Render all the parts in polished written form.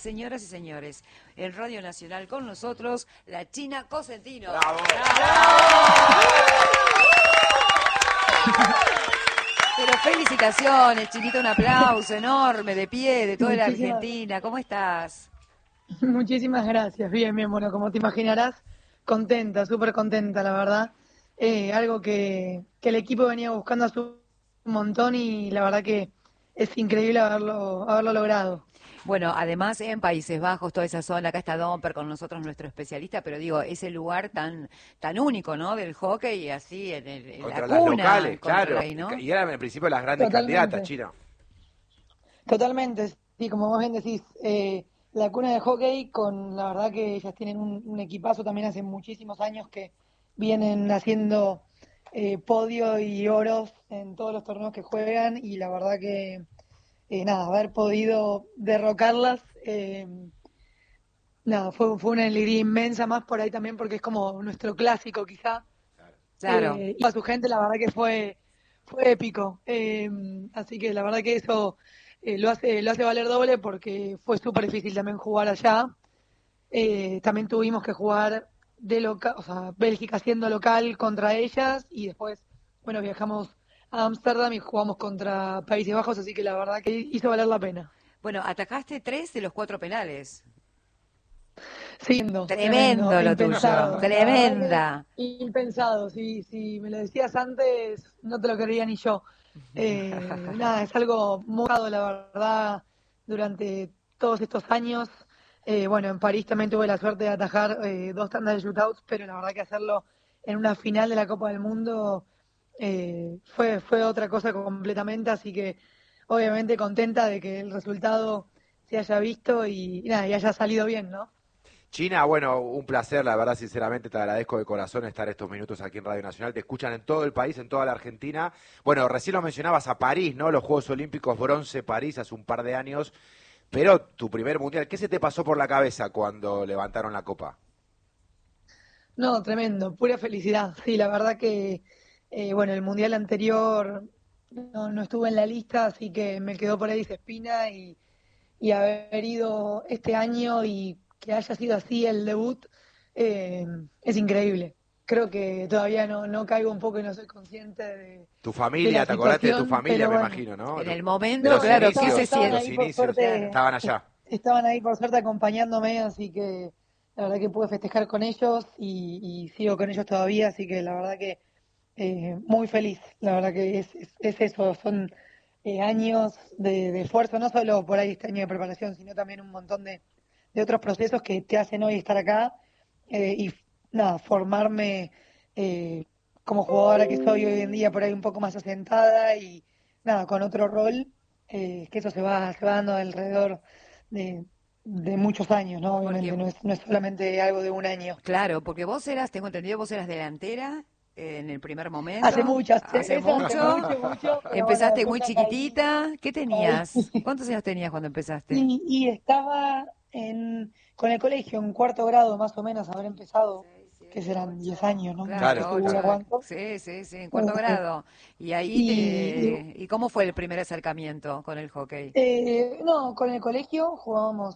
señoras y señores, en Radio Nacional con nosotros, la China Cosentino. ¡Bravo! Pero felicitaciones, Chinita, un aplauso enorme, de pie, de toda la Argentina. ¿Cómo estás? Muchísimas gracias. Bien, bueno, como te imaginarás, contenta, súper contenta, la verdad. Algo que el equipo venía buscando hace un montón y la verdad que es increíble haberlo logrado. Bueno, además en Países Bajos, toda esa zona, acá está Domper con nosotros, nuestro especialista, pero digo, ese lugar tan único, ¿no? Del hockey, así, en Contra la las cuna. locales, claro. Rey, ¿no? Y eran en principio las grandes candidatas, Chino. Totalmente, sí, como vos bien decís, la cuna de hockey, la verdad que ellas tienen un equipazo también hace muchísimos años que vienen haciendo podio y oros en todos los torneos que juegan y la verdad que haber podido derrocarlas, fue una alegría inmensa, más por ahí también porque es como nuestro clásico quizá. Claro. Y a su gente la verdad que fue épico. Así que la verdad que eso lo hace valer doble porque fue súper difícil también jugar allá. También tuvimos que jugar de local, o sea, Bélgica siendo local contra ellas y después, bueno, viajamos a Ámsterdam y jugamos contra Países Bajos, así que la verdad que hizo valer la pena. Bueno, atajaste 3 de los 4 penales. Sí, Tremendo lo impensado. tuyo, tremenda. Impensado, si me lo decías antes, no te lo creía ni yo. Es algo muy dado, la verdad, durante todos estos años. Bueno, en París también tuve la suerte de atajar 2 tandas de shootouts, pero la verdad que hacerlo en una final de la Copa del Mundo fue otra cosa completamente, así que obviamente contenta de que el resultado se haya visto y haya salido bien, ¿no? China, bueno, un placer, la verdad, sinceramente, te agradezco de corazón estar estos minutos aquí en Radio Nacional. Te escuchan en todo el país, en toda la Argentina. Bueno, recién lo mencionabas a París, ¿no? Los Juegos Olímpicos Bronce París hace un par de años. Pero tu primer mundial, ¿qué se te pasó por la cabeza cuando levantaron la copa? No, tremendo, pura felicidad. Sí, la verdad que, bueno, el mundial anterior no estuve en la lista, así que me quedó por ahí esa espina y haber ido este año y que haya sido así el debut, es increíble. Creo que todavía no caigo un poco y no soy consciente Tu de familia, la te acordaste de tu situación, familia, pero me bueno. imagino, ¿no? En el De momento, los claro, inicios, ¿qué se estaban siente? los ahí por inicios, suerte, estaban allá. estaban ahí por suerte acompañándome, así que la verdad que pude festejar con ellos y sigo con ellos todavía, así que la verdad que muy feliz. La verdad que es eso, son años de esfuerzo, no solo por ahí este año de preparación, sino también un montón de otros procesos que te hacen hoy estar acá y formarme como jugadora que soy hoy en día por ahí un poco más asentada y con otro rol, que eso se va dando alrededor de muchos años, ¿no? Obviamente Porque, no es solamente algo de un año. claro, porque vos eras, tengo entendido, vos eras delantera en el primer momento. Hace mucho, Hace mucho. pero bueno, Empezaste después muy chiquitita. ¿Qué tenías? ¿Cuántos años tenías cuando empezaste? y estaba con el colegio en 4º grado más o menos haber empezado, que serán 10 años, ¿no? No estoy Claro, Claro, segura claro. cuánto. sí, en cuarto Eh, grado. Y ahí y, y, ¿y cómo fue el primer acercamiento con el hockey? no, con el colegio jugábamos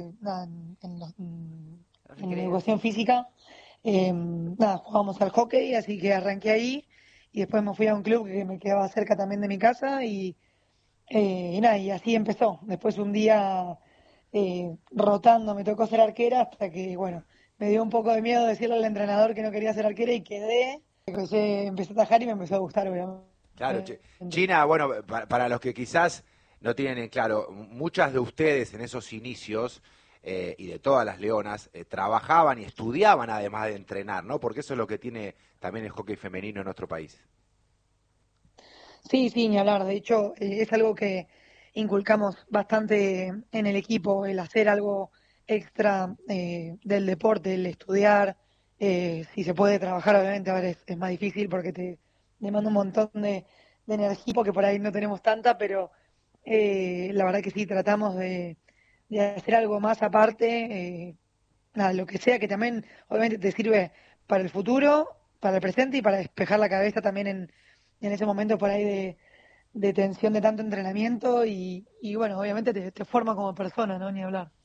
Los en recreos. educación física, jugábamos al hockey, así que arranqué ahí y después me fui a un club que me quedaba cerca también de mi casa y así empezó. Después un día rotando me tocó ser arquera hasta que, bueno, me dio un poco de miedo decirle al entrenador que no quería ser arquera y quedé. Empecé a atajar y me empezó a gustar, obviamente. Claro, China, bueno, para los que quizás no tienen en claro, muchas de ustedes en esos inicios y de todas las leonas trabajaban y estudiaban además de entrenar, ¿no? Porque eso es lo que tiene también el hockey femenino en nuestro país. Sí, sí, ni hablar. De hecho, es algo que inculcamos bastante en el equipo, el hacer algo extra del deporte, el estudiar. Si se puede trabajar, obviamente, ahora es más difícil porque te demanda un montón de energía, porque por ahí no tenemos tanta, pero la verdad que sí, tratamos de hacer algo más aparte, lo que sea que también, obviamente, te sirve para el futuro, para el presente y para despejar la cabeza también en ese momento por ahí de tensión de tanto entrenamiento y bueno, obviamente te forma como persona, ¿no? Ni hablar.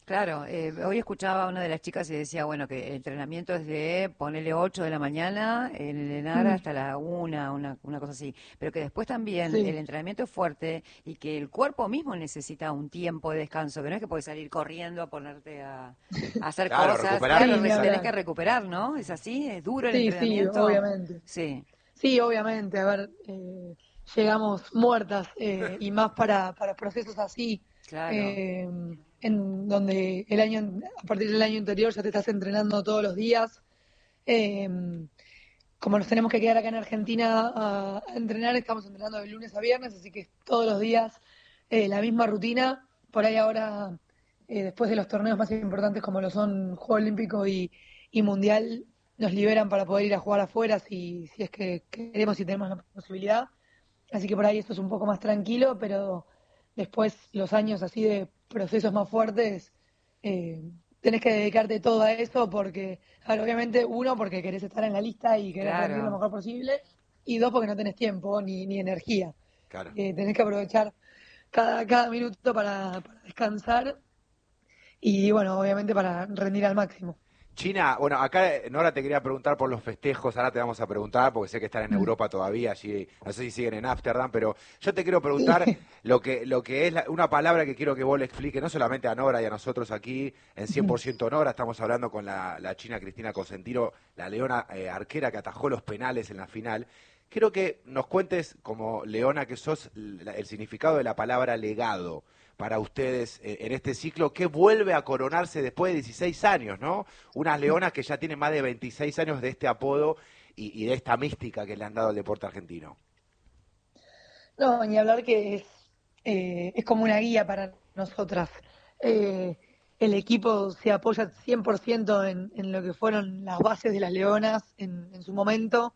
Claro, hoy escuchaba a una de las chicas y decía, bueno, que el entrenamiento es de ponerle 8 de la mañana en el Enara Mm, hasta la una cosa así, pero que después también el sí, entrenamiento es fuerte y que el cuerpo mismo necesita un tiempo de descanso, que no es que puedes salir corriendo a ponerte a hacer Claro, cosas, recuperar, claro, sí, ni tenés exacto. que hablar. recuperar, ¿no? ¿Es así? ¿Es duro el Sí, sí, entrenamiento? obviamente. Sí, Sí, obviamente, a ver, llegamos muertas y más para procesos así, claro, eh, en donde a partir del año anterior ya te estás entrenando todos los días. eh, Como nos tenemos que quedar acá en Argentina a entrenar, estamos entrenando de lunes a viernes, así que todos los días la misma rutina. Por ahí ahora, después de los torneos más importantes como lo son Juego Olímpico y Mundial, nos liberan para poder ir a jugar afuera si es que queremos y tenemos la posibilidad. Así que por ahí esto es un poco más tranquilo, pero después los años así de procesos más fuertes, eh, tenés que dedicarte todo a eso porque, a ver, obviamente, uno, porque querés estar en la lista y querés rendir lo claro. mejor posible, y dos, porque no tenés tiempo ni energía. Claro. Tenés que aprovechar cada minuto para descansar y, bueno, obviamente para rendir al máximo. China, bueno, acá Nora te quería preguntar por los festejos, ahora te vamos a preguntar, porque sé que están en Mm. Europa todavía, allí, no sé si siguen en Ámsterdam, pero yo te quiero preguntar Sí. lo que es una palabra que quiero que vos le expliques, no solamente a Nora y a nosotros aquí, en 100% Nora, estamos hablando con la china Cristina Cosentino, la leona arquera que atajó los penales en la final. Quiero que nos cuentes, como leona que sos, el significado de la palabra legado para ustedes en este ciclo que vuelve a coronarse después de 16 años, ¿no? Unas leonas que ya tienen más de 26 años de este apodo y de esta mística que le han dado al deporte argentino. No, ni hablar que es como una guía para nosotras. Eh, el equipo se apoya 100% en lo que fueron las bases de las Leonas en su momento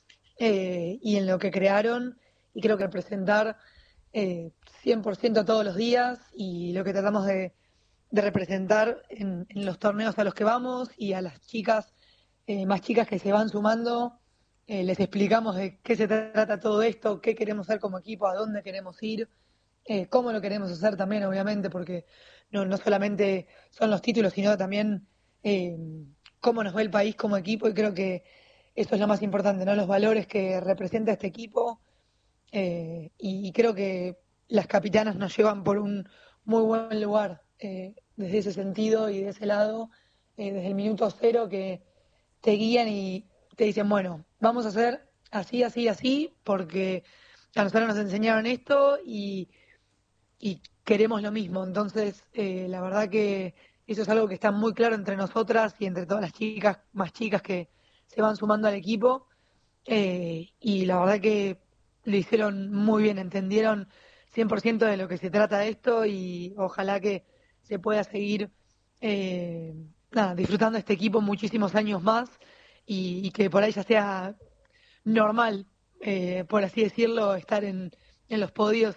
y en lo que crearon. Y creo que representar 100% todos los días y lo que tratamos de representar en los torneos a los que vamos y a las chicas, más chicas que se van sumando, les explicamos de qué se trata todo esto, qué queremos hacer como equipo, a dónde queremos ir, cómo lo queremos hacer también, obviamente, porque no solamente son los títulos, sino también eh, cómo nos ve el país como equipo y creo que eso es lo más importante, ¿no? Los valores que representa este equipo y creo que las capitanas nos llevan por un muy buen lugar desde ese sentido y de ese lado, desde el minuto cero que te guían y te dicen, bueno, vamos a hacer así, así, así, porque a nosotros nos enseñaron esto y queremos lo mismo. Entonces, la verdad que eso es algo que está muy claro entre nosotras y entre todas las chicas, más chicas que se van sumando al equipo. Y la verdad que lo hicieron muy bien, entendieron 100% de lo que se trata esto y ojalá que se pueda seguir nada, disfrutando de este equipo muchísimos años más y que por ahí ya sea normal, por así decirlo, estar en los podios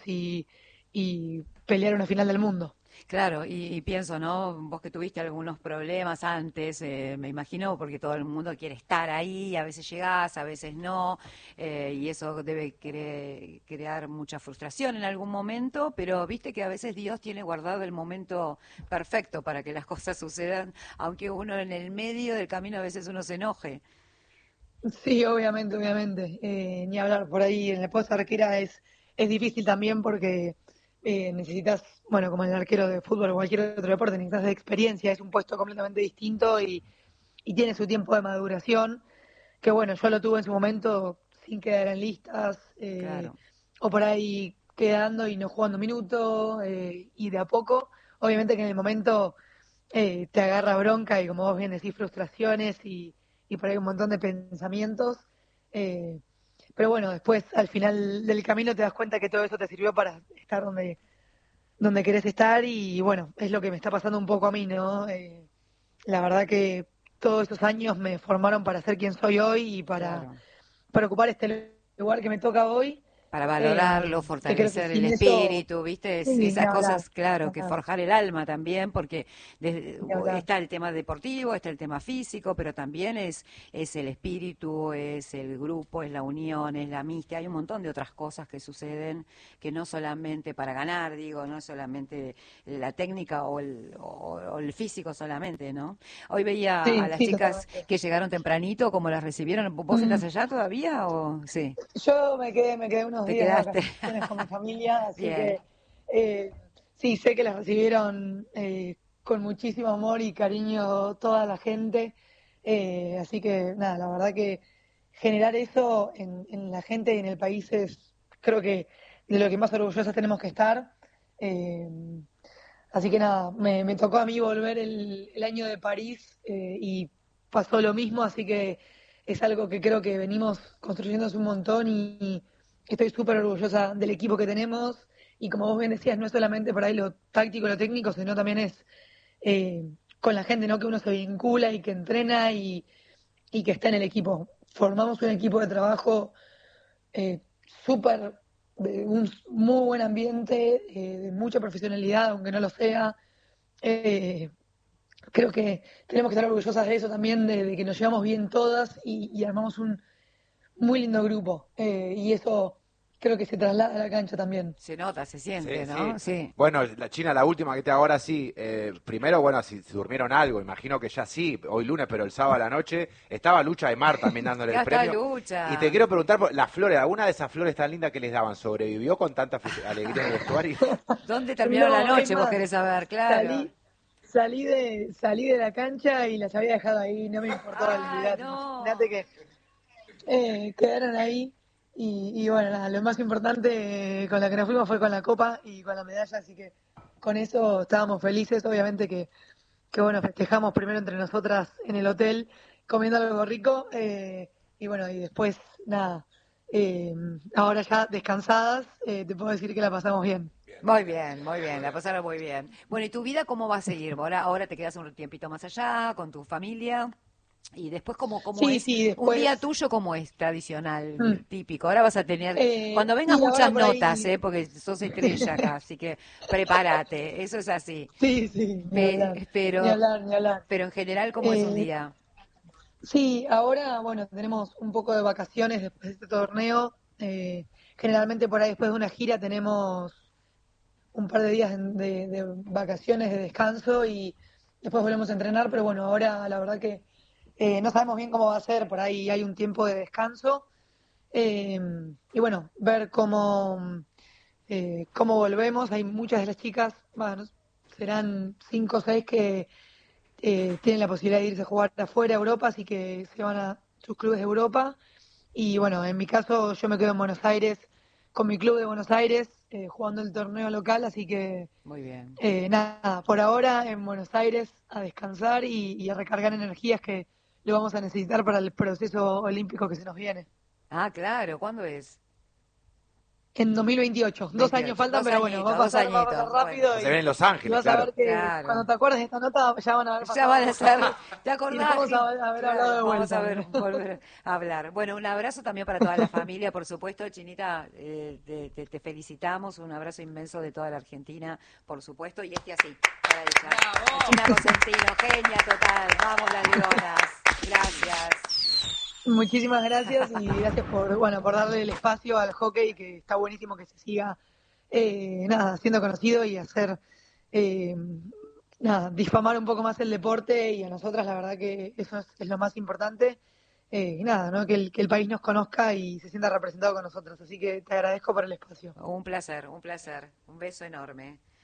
y pelear una final del mundo. Claro, y pienso, ¿no? Vos que tuviste algunos problemas antes, me imagino, porque todo el mundo quiere estar ahí, a veces llegás, a veces no, y eso debe crear mucha frustración en algún momento, pero viste que a veces Dios tiene guardado el momento perfecto para que las cosas sucedan, aunque uno en el medio del camino a veces uno se enoje. Sí, obviamente, obviamente. Ni hablar por ahí en la posta arquera es difícil también porque necesitas, bueno, como el arquero de fútbol o cualquier otro deporte, necesitas de experiencia, es un puesto completamente distinto y tiene su tiempo de maduración, que bueno, yo lo tuve en su momento sin quedar en listas, Claro. o por ahí quedando y no jugando minutos, y de a poco, obviamente que en el momento te agarra bronca y como vos bien decís, frustraciones y por ahí un montón de pensamientos. eh, pero bueno, después al final del camino te das cuenta que todo eso te sirvió para estar donde querés estar y bueno, es lo que me está pasando un poco a mí, ¿no? La verdad que todos esos años me formaron para ser quien soy hoy y para Claro. ocupar este lugar que me toca hoy. Para valorarlo, que creo que fortalecer el sin eso, espíritu, ¿viste? sí, ni Esas hablar, cosas, claro, ni que hablar, forjar el alma también, porque ni hablar. está el tema deportivo, está el tema físico, pero también es el espíritu, es el grupo, es la unión, es la amistad. Hay un montón de otras cosas que suceden que no solamente para ganar, digo, no solamente la técnica o el físico solamente, ¿no? Hoy veía a Sí, las sí, chicas totalmente. que llegaron tempranito, ¿cómo las recibieron? ¿Vos estás Mm, allá todavía o sí? Yo me quedé unos ¿Te días de quedaste? vacaciones con mi familia, así Bien. que eh, sí, sé que las recibieron con muchísimo amor y cariño toda la gente. Así que nada, la verdad que generar eso en la gente y en el país es, creo que de lo que más orgullosas tenemos que estar. Eh, Así que nada, me tocó a mí volver el año de París y pasó lo mismo, así que es algo que creo que venimos construyendo hace un montón y estoy súper orgullosa del equipo que tenemos. Y como vos bien decías, no es solamente por ahí lo táctico, lo técnico, sino también es con la gente, ¿no? Que uno se vincula y que entrena y que está en el equipo. Formamos un equipo de trabajo eh, súper, de un muy buen ambiente, de mucha profesionalidad, aunque no lo sea. Eh, Creo que tenemos que estar orgullosas de eso también, de que nos llevamos bien todas y armamos un muy lindo grupo. Y eso creo que se traslada a la cancha también. Se nota, se Sí, siente, sí. ¿no? Sí. Bueno, la China, la última que te hago ahora sí. Primero, bueno, si durmieron algo, imagino que ya sí, hoy lunes, pero el sábado a la noche estaba Lucha de Mar también dándole el Ya está premio. Y te lucha. quiero preguntar, las flores, ¿alguna de esas flores tan lindas que les daban sobrevivió con tanta alegría en el vestuario? ¿Dónde terminaron la No, es noche? Vos más, querés saber, claro. salí, salí de la cancha y las había dejado ahí, no me importó, Ay, olvidate. Imagínate no. que quedaron ahí y bueno, nada, lo más importante con la que nos fuimos fue con la copa y con la medalla, así que con eso estábamos felices, obviamente que bueno, festejamos primero entre nosotras en el hotel comiendo algo rico y bueno, y después nada, eh, ahora ya descansadas, te puedo decir que la pasamos bien. Muy bien, la pasaron muy bien. Bueno, ¿y tu vida cómo va a seguir? Ahora te quedas un tiempito más allá con tu familia. Y después, ¿cómo Sí, es? sí, Un día después. tuyo, ¿cómo es tradicional, mm, típico? Ahora vas a tener, cuando vengan y muchas ahora por notas, ahí, ¿eh? Porque sos estrella acá, así que prepárate, eso es así. sí, sí, ni hablar, Pe- ni pero, hablar, ni hablar. pero en general, ¿cómo es un Eh, día? Sí, ahora, bueno, tenemos un poco de vacaciones después de este torneo. Generalmente por ahí después de una gira tenemos un par de días de vacaciones, de descanso y después volvemos a entrenar, pero bueno, ahora la verdad que no sabemos bien cómo va a ser, por ahí hay un tiempo de descanso. Eh, y bueno, ver cómo volvemos. Hay muchas de las chicas, bueno, serán cinco o seis que tienen la posibilidad de irse a jugar afuera, a Europa, así que se van a sus clubes de Europa. Y bueno, en mi caso yo me quedo en Buenos Aires con mi club de Buenos Aires jugando el torneo local, así que Muy bien. nada, por ahora en Buenos Aires a descansar y a recargar energías que lo vamos a necesitar para el proceso olímpico que se nos viene. Ah, claro, ¿cuándo es? En 2028, 2 años 28, faltan, pero bueno, dos va a pasar añitos, bueno. Ya rápido se ven en Los y Ángeles, vas a claro. ver que cuando Claro. te acuerdes de esta nota ya van a haber Ya pasado van a años ser, ¿te y acordás? vamos a haber hablado Claro, de vamos a vuelta. ver, volver a hablar. Bueno, un abrazo también para toda la familia, por supuesto, Chinita, te felicitamos, un abrazo inmenso de toda la Argentina, por supuesto, y así, para ella. La China Cosentino, genia total, vamos las leonas, gracias. Muchísimas gracias y gracias por darle el espacio al hockey, que está buenísimo que se siga nada, siendo conocido y hacer eh, nada, difamar un poco más el deporte y a nosotras la verdad que eso es lo más importante. Y nada, ¿no? Que el país nos conozca y se sienta representado con nosotros. Así que te agradezco por el espacio. Un placer, un beso enorme.